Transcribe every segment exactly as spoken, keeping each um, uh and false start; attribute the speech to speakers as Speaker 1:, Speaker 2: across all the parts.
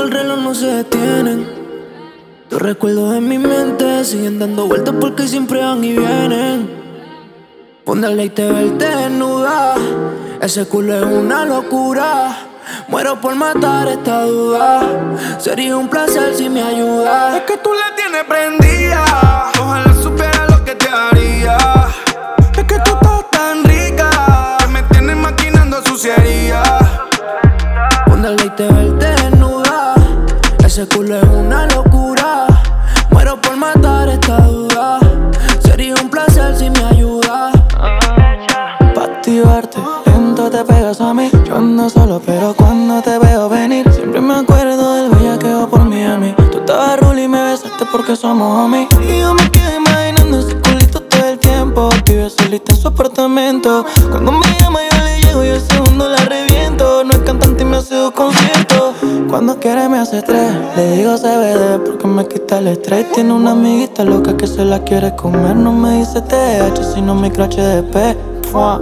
Speaker 1: el reloj no se detienen. Los recuerdos en mi mente siguen dando vueltas porque siempre van y vienen. Póndale y te verte desnuda. Ese culo es una locura. Muero por matar esta duda. Sería un placer si me ayudas.
Speaker 2: Es que tú la tienes prendida. Ojalá supiera lo que te haría. Es que tú estás tan rica que me tienes maquinando suciería.
Speaker 1: Póndale y te verte desnuda. Ese culo es una locura. Muero por matar esta duda. Sería un placer si me ayudas.
Speaker 3: Pa' activarte, lento te pegas a mí. Yo ando solo, pero cuando te veo venir, siempre me acuerdo del bellaqueo por Miami. Tú estabas rulo y me besaste porque somos homies. Y yo me quedé imaginando ese culito todo el tiempo. Vive solita en su apartamento. Cuando me llama yo le llego y al segundo la reviento. No es cantante y me hace dos conciertos. Cuando quiere me hace tres. Le digo C B D porque me quita el estrés. Tiene una amiguita loca que se la quiere comer. No me dice T H sino micro H D P. Fua.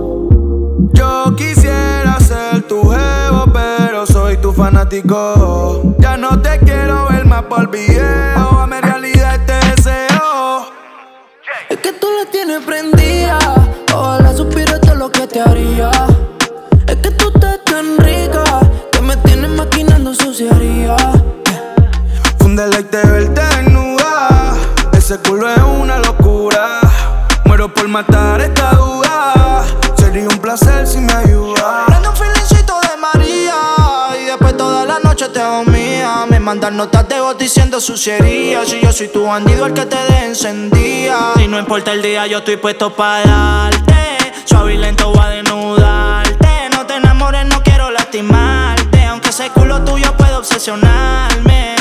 Speaker 2: Yo quisiera ser tu jevo, pero soy tu fanático. Ya no te quiero ver más por video. A mi realidad este deseo.
Speaker 1: Es que tú la tienes prendida. Ojalá supiera todo lo que te haría. Es que tú estás tan rica que me tienes maquinando suciaría.
Speaker 2: Fúndela y te verte desnuda. Ese culo es una locura. Muero por matar esta duda. Sería un placer si me ayudas.
Speaker 4: Prende un feelingcito de María y después toda la noche te hago mía. Me mandan notas de voz diciendo suciería. Si yo soy tu bandido, el que te dé encendía. Y no importa el día, yo estoy puesto para darte. Suave y lento voy a desnudarte. No te enamores, no quiero lastimarte. Aunque ese culo tuyo puede obsesionarme.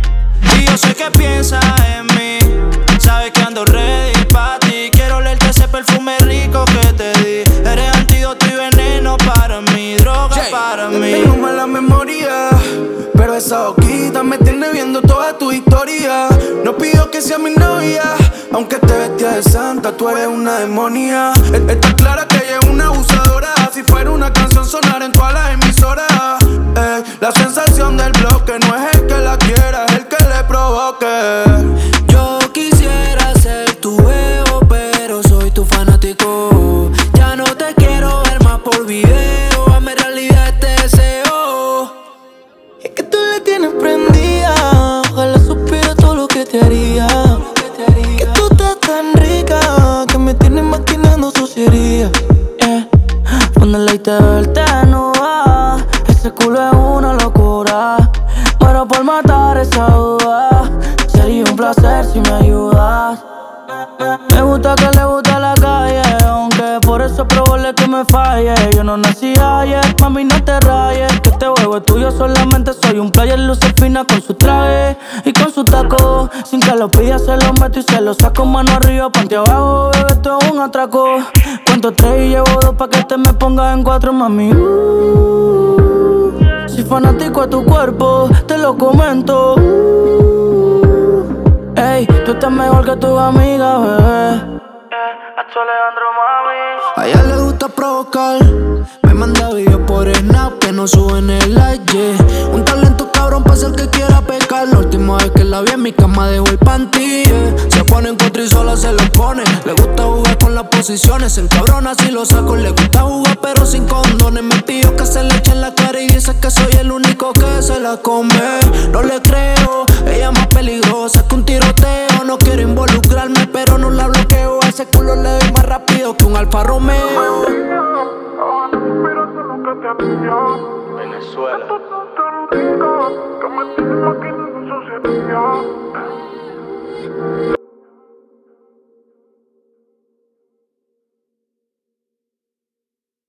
Speaker 4: Y yo sé que piensas en mí. Sabes que ando ready pa' ti. Quiero olerte ese perfume rico que te di. Eres antídoto y veneno para mí, droga Jay, para mí.
Speaker 2: Tengo mala memoria, pero esa boquita me tiene viendo toda tu historia. No pido que sea mi novia, aunque te vestías de santa, tú eres una demonia. Está clara que ella es una abusadora. Si fuera una canción sonar en todas las emisoras. eh, La sensación del bloque no es el que la quiera, es el que le provoque.
Speaker 1: Yo quisiera ser tu ego, pero soy tu fanático. Ya no te quiero ver más por video. A mi realidad este deseo.
Speaker 3: Es que tú la tienes prendida. Ojalá supiera todo lo que te haría. Que tú estás tan rica que me tienes maquinando suciería. Yeah. Póndale y te verte desnuda. Ese culo es una locura. Muero por matar esa duda. Sería un placer si me ayudas. Me gusta que le guste la calle, aunque por eso es probable que me falle. Yo no nací ayer, mami no te rayes. Que este juego es tuyo, solamente soy un player. Luce fina con su traje y con su taco. Sin que lo pida se lo meto y se lo saco. Mano arriba, panty abajo, bebé, esto es un atraco. Cuento tres y llevo dos pa' que te me pongas en cuatro, mami. uh, Soy fanático a tu cuerpo, te lo comento. Ey, tú estás mejor que tu amiga, bebé.
Speaker 4: Hacho Alejandro, mami.
Speaker 1: A ella le gusta provocar. Me manda videos por Snap que no suben el like, yeah. Un talento cabrón para el que quiera pecar. La última vez que la vi en mi cama dejó el panty, yeah. Se pone en contra y sola se lo pone. Le gusta jugar con las posiciones. Se encabrona si lo saco. Le gusta jugar pero sin condones. Me pidió que se le eche en la cara y dice que soy el único que se la come. No le creo, ella es más peligrosa que un tiroteo. No quiero involucrarme pero no la bloqueo. A ese culo le doy más rápido que un Alfa Romeo.
Speaker 2: Venezuela.
Speaker 4: Venezuela.